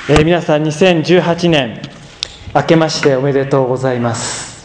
皆さん2018年明けましておめでとうございます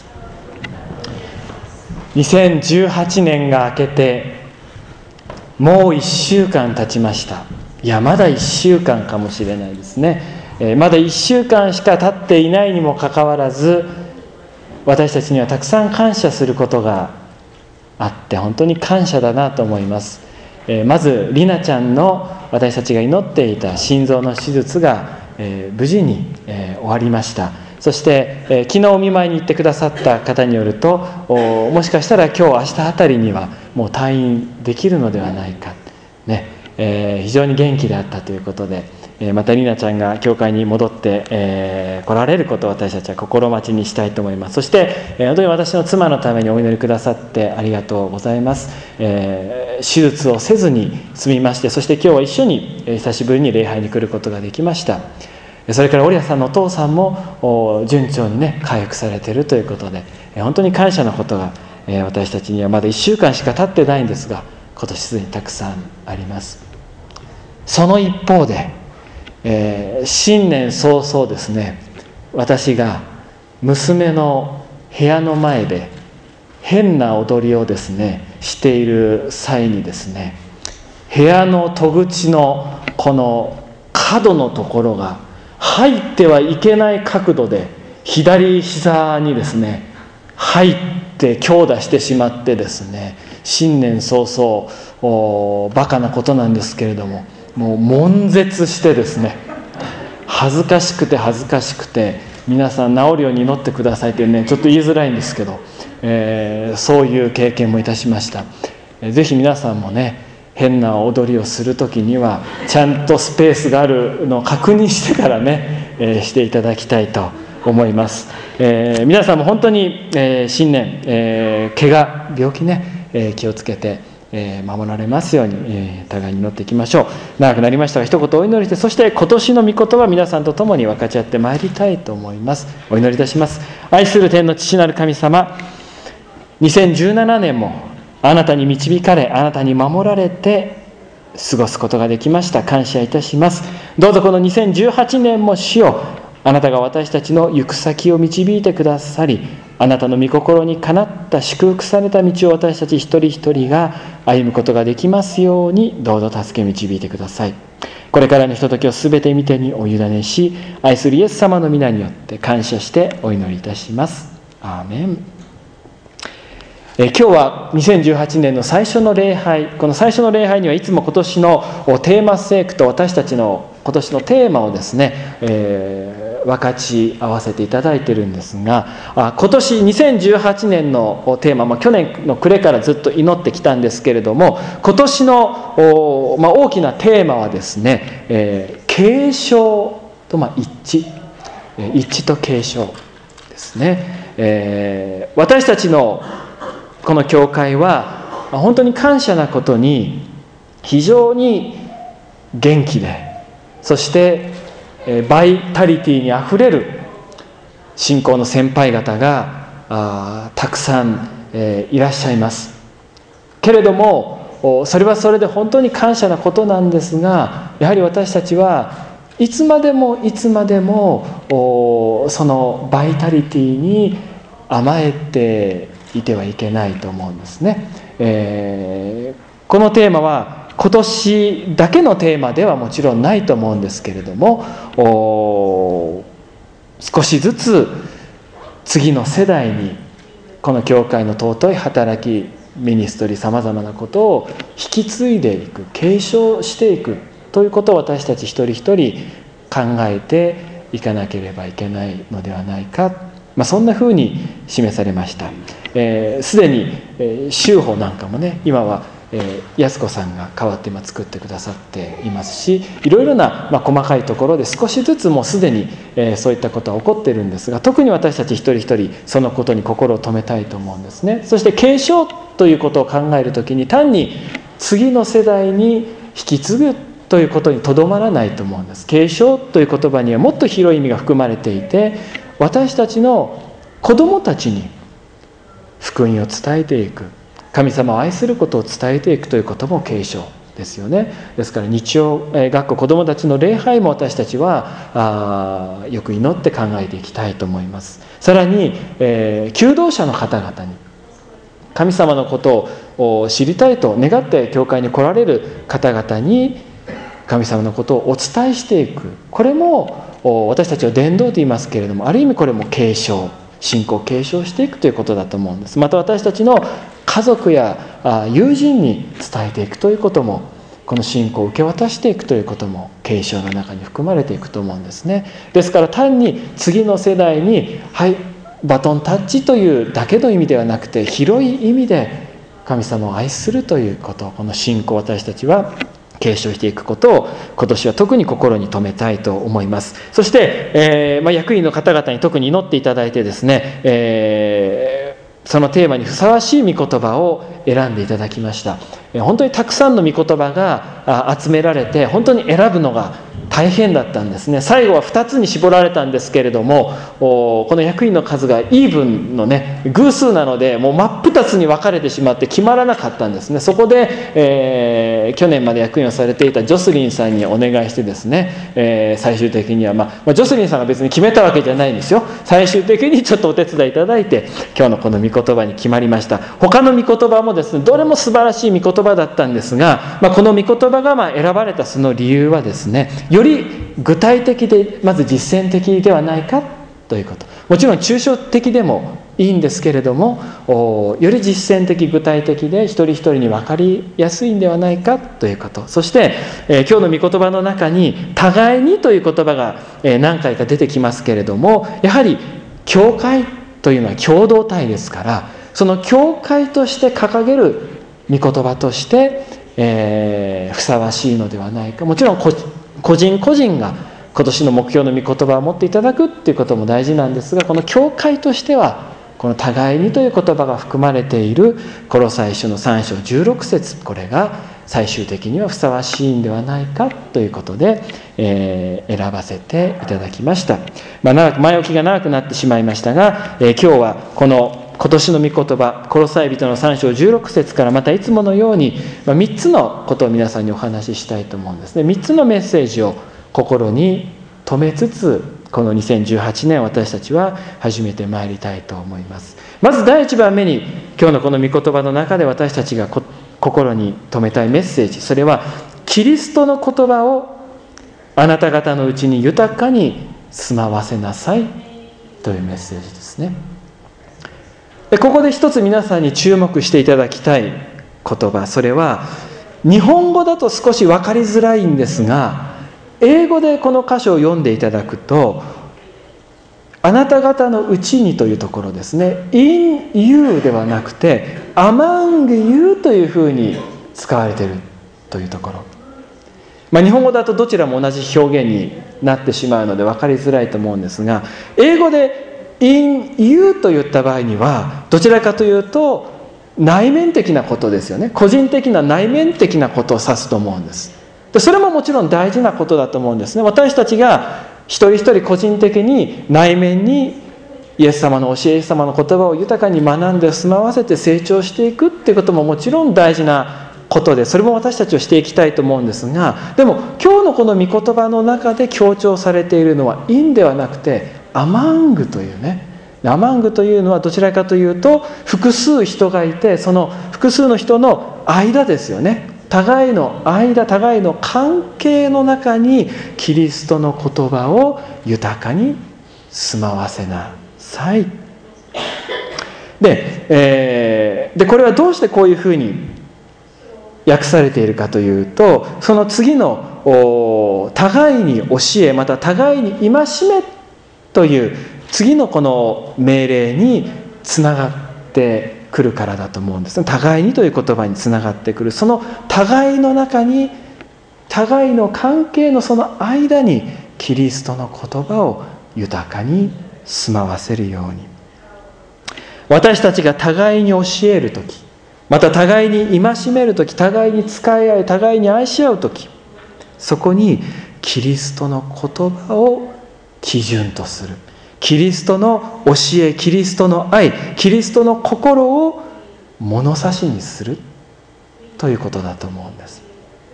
。2018年が明けてもう1週間経ちました。いやまだ1週間かもしれないですね。まだ1週間しか経っていないにもかかわらず、私たちにはたくさん感謝することがあって本当に感謝だなと思います。まずりなちゃんの私たちが祈っていた心臓の手術が無事に終わりました。そして昨日お見舞いに行ってくださった方によると、もしかしたら今日明日あたりにはもう退院できるのではないか、非常に元気であったということで、またりなちゃんが教会に戻って来られることを私たちは心待ちにしたいと思います。そして本当に私の妻のためにお祈りくださってありがとうございます。手術をせずに済みまして、そして今日は一緒に久しぶりに礼拝に来ることができました。それからオリアさんのお父さんも順調に回復されているということで、本当に感謝のことが私たちにはまだ1週間しか経ってないんですが、今年すでにたくさんあります。その一方で新年早々ですね、私が娘の部屋の前で変な踊りをですねしている際にですね、部屋の戸口のこの角のところが入ってはいけない角度で左膝にですね入って強打してしまってですね、新年早々バカなことなんですけれども、もう悶絶してですね、恥ずかしくて皆さん治るように祈ってくださいってちょっと言いづらいんですけど、そういう経験もいたしました。ぜひ皆さんも変な踊りをするときにはちゃんとスペースがあるのを確認してからしていただきたいと思います。皆さんも本当に新年怪我病気気をつけて守られますように互いに祈っていきましょう。長くなりましたが一言お祈りして、そして今年の御言葉皆さんと共に分かち合ってまいりたいと思います。お祈りいたします。愛する天の父なる神様、2017年もあなたに導かれ、あなたに守られて過ごすことができました。感謝いたします。どうぞこの2018年も主よ、あなたが私たちの行く先を導いてくださり、あなたの御心にかなった祝福された道を私たち一人一人が歩むことができますように、どうぞ助け導いてください。これからのひとときをすべて御手にお委ねし、愛するイエス様の皆によって感謝してお祈りいたします。アーメン。今日は2018年の最初の礼拝、この最初の礼拝にはいつも今年のテーマ聖句と私たちの今年のテーマをですね、分かち合わせていただいているんですが、今年2018年のテーマ、去年の暮れからずっと祈ってきたんですけれども、今年の大きなテーマはですね、継承と一致と継承ですね。私たちのこの教会は本当に感謝なことに非常に元気で、そしてバイタリティにあふれる信仰の先輩方がたくさんいらっしゃいますけれども、それはそれで本当に感謝なことなんですが、やはり私たちはいつまでもそのバイタリティに甘えていてはいけないと思うんですね。このテーマは今年だけのテーマではもちろんないと思うんですけれども、少しずつ次の世代にこの教会の尊い働き、ミニストリーさまざまなことを引き継いでいく、継承していくということを私たち一人一人考えていかなければいけないのではないか、そんなふうに示されました。すでに修法なんかも今は安子さんが代わって今作ってくださっていますし、いろいろな細かいところで少しずつもうすでにそういったことは起こっているんですが、特に私たち一人一人そのことに心を留めたいと思うんですね。そして継承ということを考えるときに、単に次の世代に引き継ぐということにとどまらないと思うんです。継承という言葉にはもっと広い意味が含まれていて、私たちの子供たちに福音を伝えていく、神様を愛することを伝えていくということも継承ですよね。ですから日曜学校子どもたちの礼拝も私たちはよく祈って考えていきたいと思います。さらに、求道者の方々に神様のことを知りたいと願って教会に来られる方々に神様のことをお伝えしていく、これも私たちは伝道と言いますけれども、ある意味これも継承、信仰を継承していくということだと思うんです。また私たちの家族や友人に伝えていくということも、この信仰を受け渡していくということも継承の中に含まれていくと思うんですね。ですから単に次の世代にバトンタッチというだけの意味ではなくて、広い意味で神様を愛するということ、この信仰を私たちは継承していくことを今年は特に心に留めたいと思います。そして、役員の方々に特に祈っていただいてですね、そのテーマにふさわしい御言葉を選んでいただきました。本当にたくさんの御言葉が集められて、本当に選ぶのが大変だったんですね。最後は2つに絞られたんですけれども、この役員の数がイーブンのね偶数なので、もう真っ二つに分かれてしまって決まらなかったんですね。そこで、去年まで役員をされていたジョスリンさんにお願いしてですね、最終的には、ジョスリンさんが別に決めたわけじゃないんですよ。最終的にちょっとお手伝いいただいて、今日のこの御言葉に決まりました。他の御言葉もですね、どれも素晴らしい御言葉だったんですが、この御言葉が選ばれたその理由はですね、より具体的でまず実践的ではないかということ。もちろん抽象的でもいいんですけれども、より実践的具体的で一人一人に分かりやすいんではないかということ。そして、今日の御言葉の中に互いにという言葉が、何回か出てきますけれども、やはり教会というのは共同体ですから、その教会として掲げる御言葉として、ふさわしいのではないか。もちろん個人個人が今年の目標の御言葉を持っていただくということも大事なんですが、この教会としてはこの互いにという言葉が含まれているコロサイ書の3章16節、これが最終的にはふさわしいんではないかということで、選ばせていただきました。前置きが長くなってしまいましたが、今日はこの今年の御言葉、コロサイ人の3章16節からまたいつものように3つのことを皆さんにお話ししたいと思うんですね。3つのメッセージを心に留めつつ、この2018年私たちは始めてまいりたいと思います。まず第1番目に、今日のこの御言葉の中で私たちが心に留めたいメッセージ、それはキリストの言葉をあなた方のうちに豊かに住まわせなさいというメッセージですね。ここで一つ皆さんに注目していただきたい言葉、それは日本語だと少し分かりづらいんですが、英語でこの箇所を読んでいただくと、あなた方のうちにというところですね、 in you ではなくて among you というふうに使われているというところ、日本語だとどちらも同じ表現になってしまうので分かりづらいと思うんですが、英語で in you と言った場合にはどちらかというと内面的なことですよね。個人的な内面的なことを指すと思うんです。でそれももちろん大事なことだと思うんですね。私たちが一人一人個人的に内面にイエス様の教え、イエス様の言葉を豊かに学んで住まわせて成長していくっていうことももちろん大事なことで、それも私たちはしていきたいと思うんですが、でも今日のこの御言葉の中で強調されているのは in ではなくて among というね、among というのはどちらかというと複数人がいて、その複数の人の間ですよね。互いの間、互いの関係の中にキリストの言葉を豊かに住まわせなさい。で、これはどうしてこういうふうに訳されているかというと、その次の互いに教え、また互いに戒めという次のこの命令につながってくるからだと思うんですね。互いにという言葉につながってくる、その互いの中に、互いの関係のその間にキリストの言葉を豊かに住まわせるように、私たちが互いに教えるとき、また互いに戒めるとき、互いに仕え合い、互いに愛し合うとき、そこにキリストの言葉を基準とする、キリストの教え、キリストの愛、キリストの心を物差しにするということだと思うんです。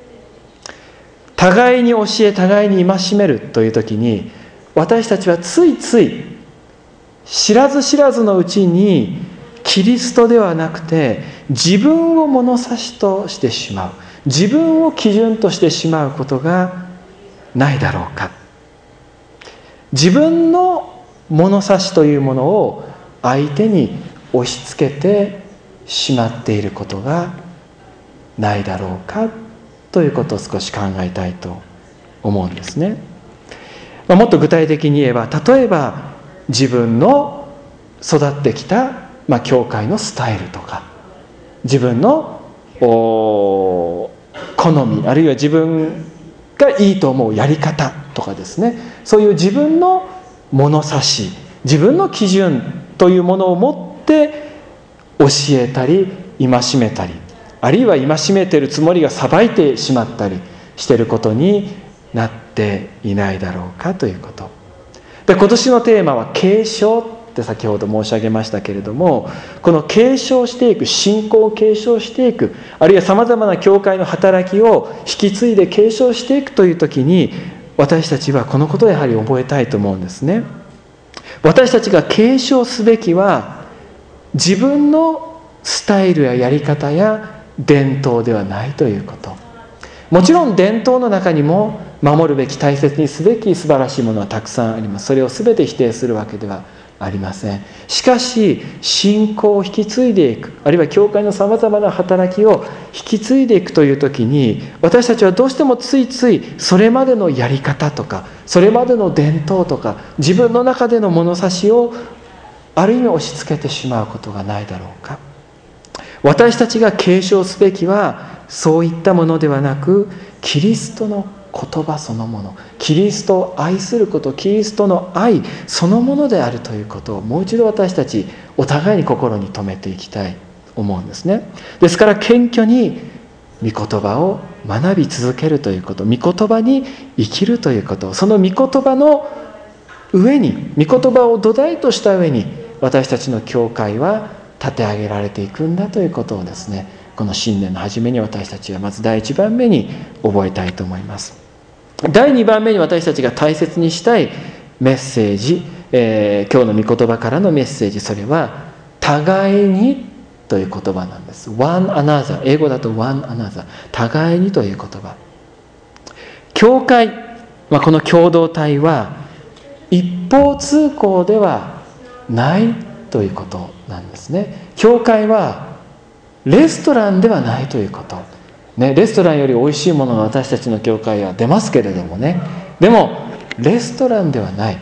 互いに教え、互いに戒めるという時に、私たちはついつい知らず知らずのうちにキリストではなくて自分を物差しとしてしまう、自分を基準としてしまうことがないだろうか。自分の物差しというものを相手に押し付けてしまっていることがないだろうかということを少し考えたいと思うんですね。もっと具体的に言えば、例えば自分の育ってきた、教会のスタイルとか、自分の好み、あるいは自分がいいと思うやり方とかですね、そういう自分の物差し、自分の基準というものを持って教えたり戒めたり、あるいは戒めているつもりが裁いてしまったりしていることになっていないだろうかということで、今年のテーマは継承って先ほど申し上げましたけれども、この継承していく、信仰を継承していく、あるいはさまざまな教会の働きを引き継いで継承していくという時に、私たちはこのことをやはり覚えたいと思うんですね。私たちが継承すべきは自分のスタイルややり方や伝統ではないということ。もちろん伝統の中にも守るべき、大切にすべき素晴らしいものはたくさんあります。それを全て否定するわけではありません。しかし信仰を引き継いでいく、あるいは教会のさまざまな働きを引き継いでいくという時に、私たちはどうしてもついついそれまでのやり方とか、それまでの伝統とか、自分の中での物差しをある意味押し付けてしまうことがないだろうか。私たちが継承すべきはそういったものではなく、キリストの言葉そのもの、キリストを愛すること、キリストの愛そのものであるということを、もう一度私たちお互いに心に留めていきたいと思うんですね。ですから謙虚に御言葉を学び続けるということ、御言葉に生きるということ、その御言葉の上に、御言葉を土台とした上に私たちの教会は立て上げられていくんだということをですね、この新年の初めに私たちはまず第一番目に覚えたいと思います。第二番目に私たちが大切にしたいメッセージ、今日の御言葉からのメッセージ、それは互いにという言葉なんです。one another、英語だと one another、互いにという言葉。教会、この共同体は一方通行ではないということなんですね。教会はレストランではないということ、レストランより美味しいものが私たちの教会は出ますけれどもね、でもレストランではない。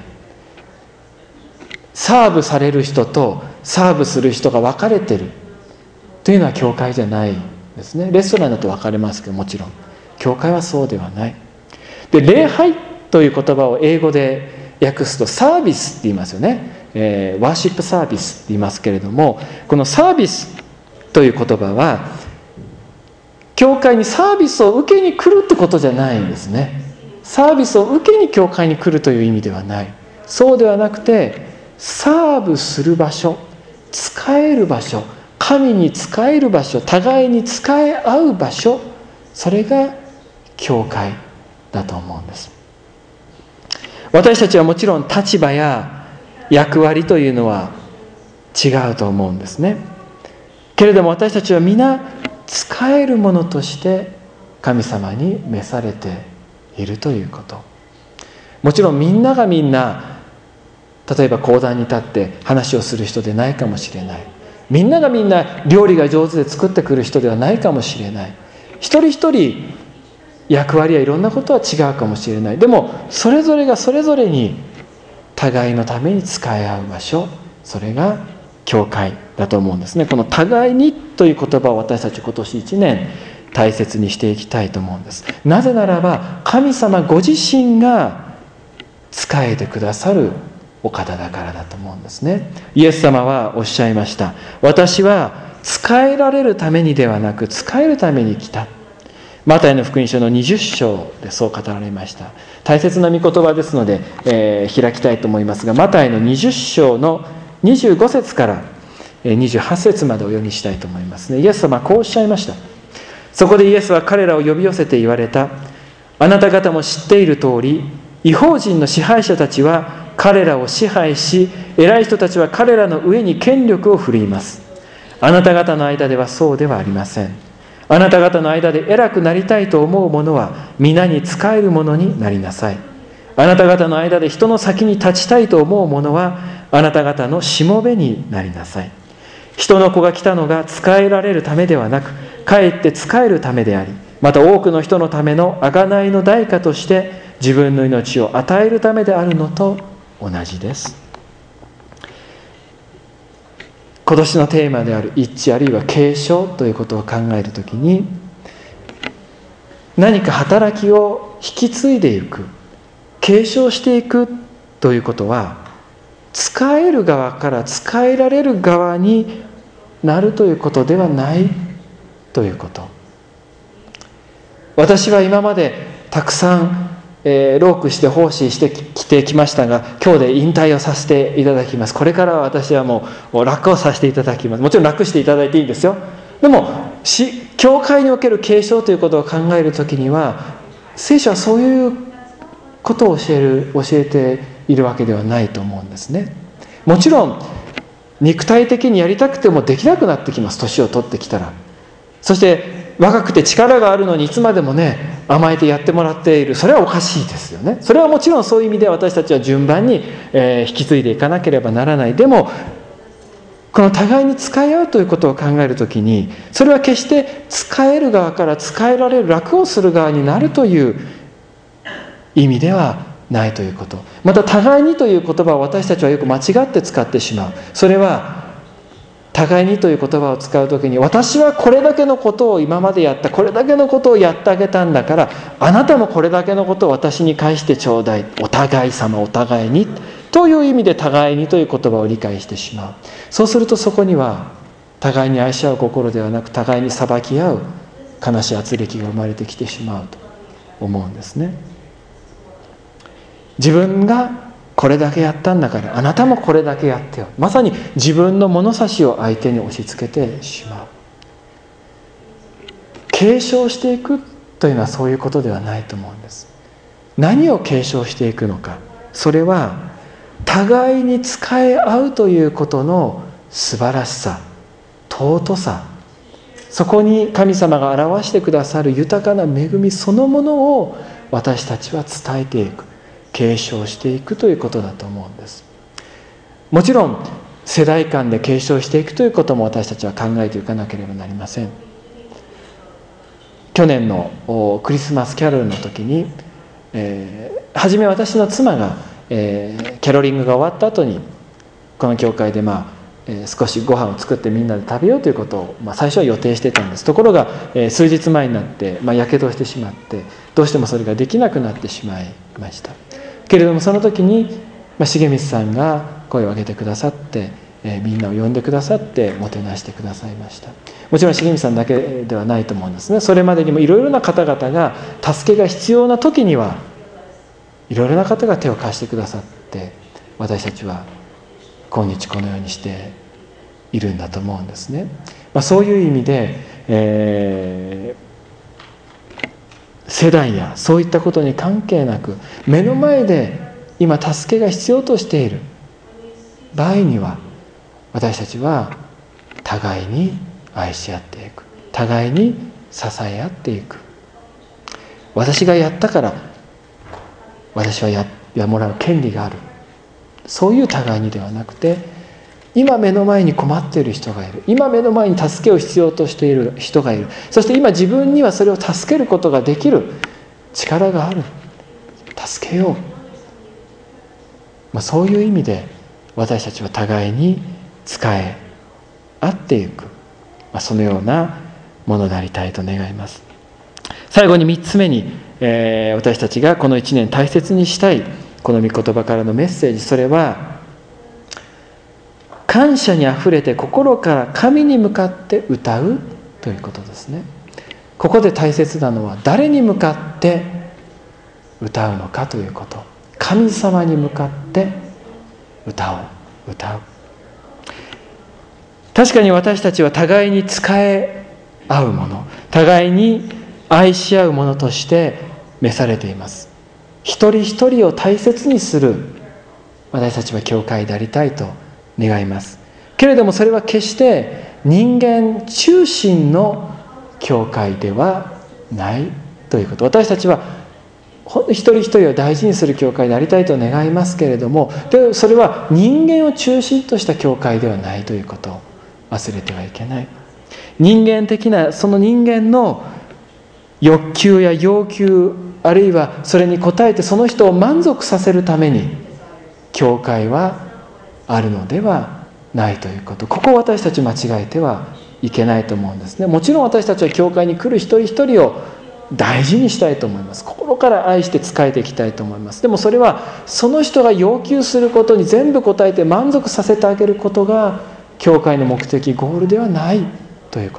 サーブされる人とサーブする人が分かれてるというのは教会じゃないですね。レストランだと分かれますけど、もちろん教会はそうではない。で、礼拝という言葉を英語で訳すとサービスって言いますよね。ワーシップサービスって言いますけれども、このサービスという言葉は教会にサービスを受けに来るってことじゃないんですね。サービスを受けに教会に来るという意味ではない。そうではなくて、サーブする場所、使える場所、神に使える場所、互いに使い合う場所、それが教会だと思うんです。私たちはもちろん立場や役割というのは違うと思うんですね。けれども私たちは皆使えるものとして神様に召されているということ。もちろんみんながみんな、例えば講談に立って話をする人でないかもしれない。みんながみんな料理が上手で作ってくる人ではないかもしれない。一人一人役割やいろんなことは違うかもしれない。でもそれぞれがそれぞれに互いのために使い合う場所、それが教会だと思うんですね。この互いにという言葉を私たち今年1年大切にしていきたいと思うんです。なぜならば神様ご自身が仕えてくださるお方だからだと思うんですね。イエス様はおっしゃいました。私は仕えられるためにではなく仕えるために来た。マタイの福音書の20章でそう語られました。大切な御言葉ですので、開きたいと思いますが、マタイの20章の25節から28節までお読みしたいと思いますね。イエス様はこうおっしゃいました。そこでイエスは彼らを呼び寄せて言われた。 あなた方も知っている通り、異邦人の支配者たちは彼らを支配し、偉い人たちは彼らの上に権力を振るいます。あなた方の間ではそうではありません。あなた方の間で偉くなりたいと思う者は皆に仕える者になりなさい。あなた方の間で人の先に立ちたいと思う者はあなた方のしもべになりなさい。人の子が来たのが仕えられるためではなく、かえって仕えるためであり、また多くの人のための贖いの代価として自分の命を与えるためであるのと同じです。今年のテーマである一致あるいは継承ということを考えるときに、何か働きを引き継いでいく、継承していくということは、仕える側から仕えられる側になるということではないということ。私は今までたくさん労苦して奉仕してきてきましたが、今日で引退をさせていただきます。これからは私はもう楽をさせていただきます。もちろん楽していただいていいんですよ。でも教会における継承ということを考えるときには、聖書はそういうことを教えているわけではないと思うんですね。もちろん肉体的にやりたくてもできなくなってきます。年を取ってきたら。そして若くて力があるのにいつまでもね、甘えてやってもらっている、それはおかしいですよね。それはもちろんそういう意味で私たちは順番に引き継いでいかなければならない。でもこの互いに仕え合うということを考えるときに、それは決して仕える側から仕えられる、楽をする側になるという意味ではないということ。また互いにという言葉を私たちはよく間違って使ってしまう。それは互いにという言葉を使うときに、私はこれだけのことを今までやった、これだけのことをやってあげたんだから、あなたもこれだけのことを私に返してちょうだい、お互い様、お互いにという意味で互いにという言葉を理解してしまう。そうするとそこには互いに愛し合う心ではなく、互いに裁き合う悲しい軋轢が生まれてきてしまうと思うんですね。自分がこれだけやったんだからあなたもこれだけやってよ。まさに自分の物差しを相手に押し付けてしまう。継承していくというのはそういうことではないと思うんです。何を継承していくのか、それは互いに仕え合うということの素晴らしさ、尊さ、そこに神様が表してくださる豊かな恵みそのものを私たちは伝えていく、継承していくということだと思うんです。もちろん世代間で継承していくということも私たちは考えていかなければなりません。去年のクリスマスキャロルの時に、初め私の妻が、キャロリングが終わった後にこの教会で少しご飯を作ってみんなで食べようということを、最初は予定してたんです。ところが、数日前になってやけどをしてしまって、どうしてもそれができなくなってしまいましたけれども、その時に重光さんが声を上げてくださって、みんなを呼んでくださってもてなしてくださいました。もちろん重光さんだけではないと思うんですね。それまでにもいろいろな方々が助けが必要な時にはいろいろな方が手を貸してくださって、私たちは今日このようにしているんだと思うんですね。そういう意味で、世代やそういったことに関係なく、目の前で今助けが必要としている場合には、私たちは互いに愛し合っていく、互いに支え合っていく。私がやったから私はやもらう権利がある、そういう互いにではなくて、今目の前に困っている人がいる、今目の前に助けを必要としている人がいる、そして今自分にはそれを助けることができる力がある、助けよう、そういう意味で私たちは互いに仕え合っていく、そのようなものでありたいと願います。最後に3つ目に、私たちがこの1年大切にしたいこの御言葉からのメッセージ、それは感謝にあふれて心から神に向かって歌うということですね。ここで大切なのは誰に向かって歌うのかということ。神様に向かって歌う。確かに私たちは互いに仕え合うもの、互いに愛し合うものとして召されています。一人一人を大切にする私たちは教会でありたいと願います。けれどもそれは決して人間中心の教会ではないということ。私たちは一人一人を大事にする教会でありたいと願いますけれども、それは人間を中心とした教会ではないということを忘れてはいけない。人間的なその人間の欲求や要求、あるいはそれに応えてその人を満足させるために教会はあるのではないということ。ここを私たち間違えてはいけないと思うんですね。もちろん私たちは教会に来る一人一人を大事にしたいと思います。心から愛して仕えていきたいと思います。でもそれはその人が要求することに全部応えて満足させてあげることが教会の目的、ゴールではないということ。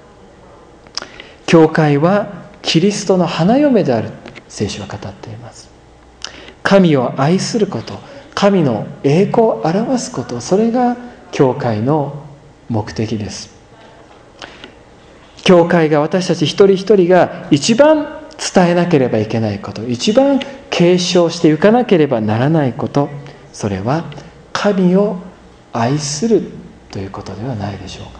教会はキリストの花嫁である、聖書は語っています。神を愛すること、神の栄光を表すこと、それが教会の目的です。教会が、私たち一人一人が一番伝えなければいけないこと、一番継承していかなければならないこと、それは神を愛するということではないでしょうか。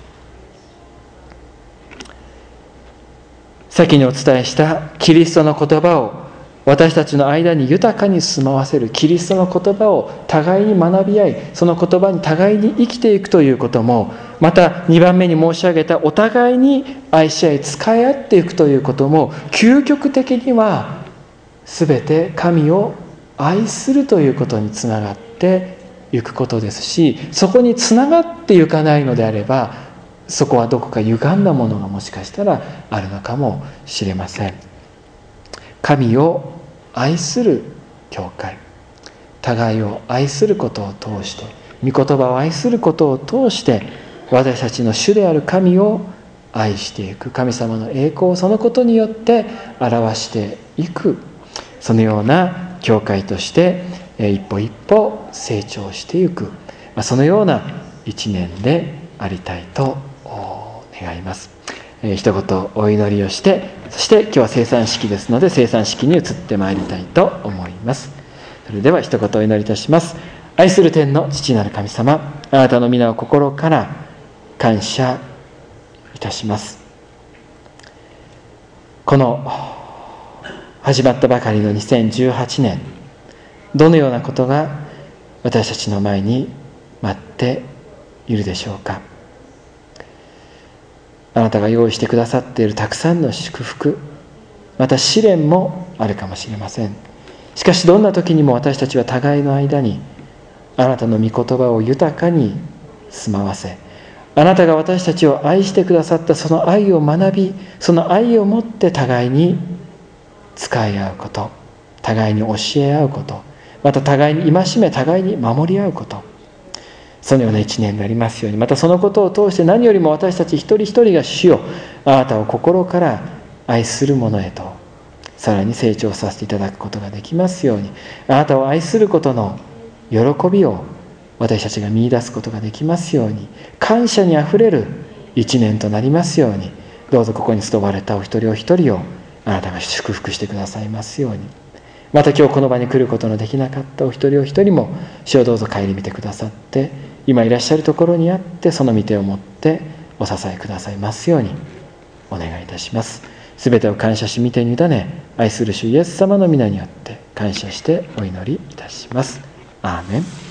先にお伝えしたキリストの言葉を私たちの間に豊かに住まわせる、キリストの言葉を互いに学び合い、その言葉に互いに生きていくということも、また2番目に申し上げたお互いに愛し合い仕え合っていくということも、究極的には全て神を愛するということにつながっていくことですし、そこにつながっていかないのであれば、そこはどこか歪んだものがもしかしたらあるのかもしれません。神を愛する教会、互いを愛することを通して、御言葉を愛することを通して、私たちの主である神を愛していく、神様の栄光をそのことによって表していく、そのような教会として一歩一歩成長していく、そのような一年でありたいと願います。一言お祈りをして、そして今日は聖餐式ですので、聖餐式に移ってまいりたいと思います。それでは一言お祈りいたします。愛する天の父なる神様、あなたの皆を心から感謝いたします。この始まったばかりの2018年、どのようなことが私たちの前に待っているでしょうか。あなたが用意してくださっているたくさんの祝福、また試練もあるかもしれません。しかしどんな時にも私たちは互いの間にあなたの御言葉を豊かに住まわせ、あなたが私たちを愛してくださったその愛を学び、その愛をもって互いに使い合うこと、互いに教え合うこと、また互いに戒め、互いに守り合うこと、そのような一年になりますように。またそのことを通して何よりも私たち一人一人が主よ、あなたを心から愛する者へとさらに成長させていただくことができますように。あなたを愛することの喜びを私たちが見出すことができますように、感謝にあふれる一年となりますように。どうぞここに集われたお一人お一人をあなたが祝福してくださいますように。また今日この場に来ることのできなかったお一人お一人も主をどうぞ顧みてくださって、今いらっしゃるところにあってその御手を持ってお支えくださいますようにお願いいたします。すべてを感謝し御手に委ね、愛する主イエス様の皆によって感謝してお祈りいたします。アーメン。